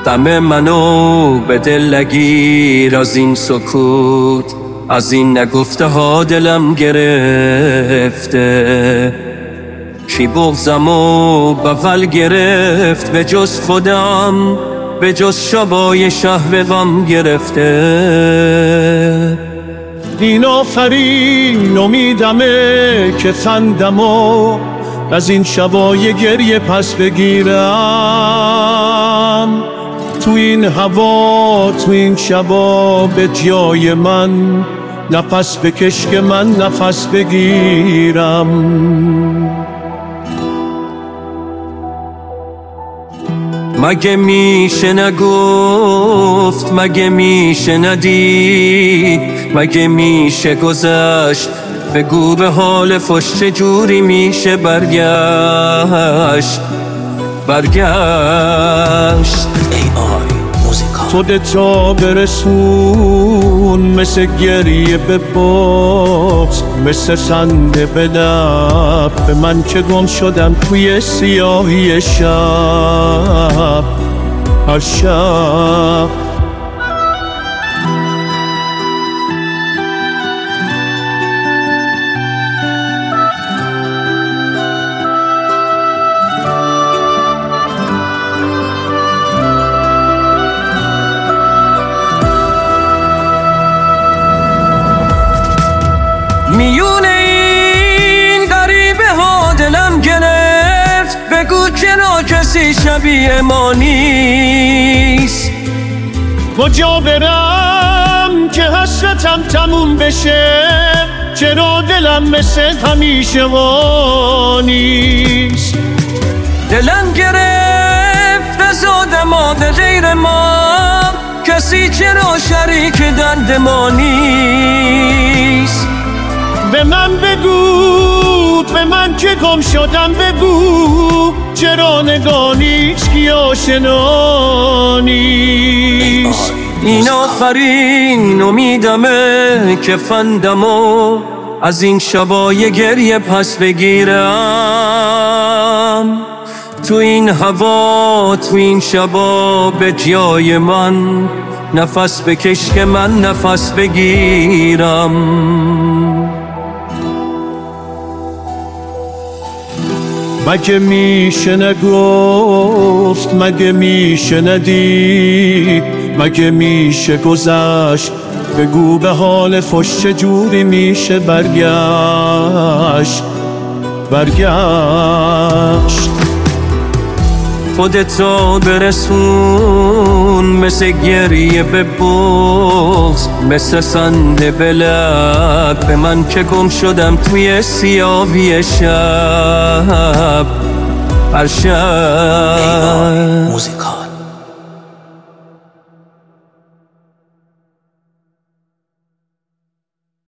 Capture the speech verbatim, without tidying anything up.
غم منو به دل نگیر، از این سکوت از این نگفته ها دلم گرفته. کی بغضمو بغل گرفت به جز خودم، به جز شبای شهر غم گرفته. این آفرین امیدمه که خندمو از این شبای گریه پس بگیرم. تو این هوا تو این شبا به جای من نفس بکش که من نفس بگیرم. مگه میشه نگفت، مگه میشه ندید، مگه میشه گذشت؟ بگو به حال خوش چجوری میشه برگشت برگشت خودتا برسون مثل گریه به باز، مثل خنده به لب به من که گم شدم توی سیاهی شب هر شب. میونه این غریبه ها دلم گرفت، بگو چرا کسی شبیه ما نیست. کجا برم که حسرتم تموم بشه؟ چرا دلم مثل همیشه ما نیست؟ دلم گرفت از آدما به غیر ما، کسی چرا شریک درد ما نیست؟ به من بگو، به من که گم شدم بگو، چرا نگاه نیست کی آشنا نیست؟ این آخرین امیدمه که فندمو از این شبای گریه پس بگیرم. تو این هوا تو این شبا به جای من نفس بکش که من نفس بگیرم. مگه میشه نگفت، مگه میشه ندید، مگه میشه گذشت؟ بگو به حال خوش چجوری میشه برگشت برگشت خودتا برسون مثل گریه به بغض، مثل خنده به لب به من که گم شدم توی سیاهی شب هر شب.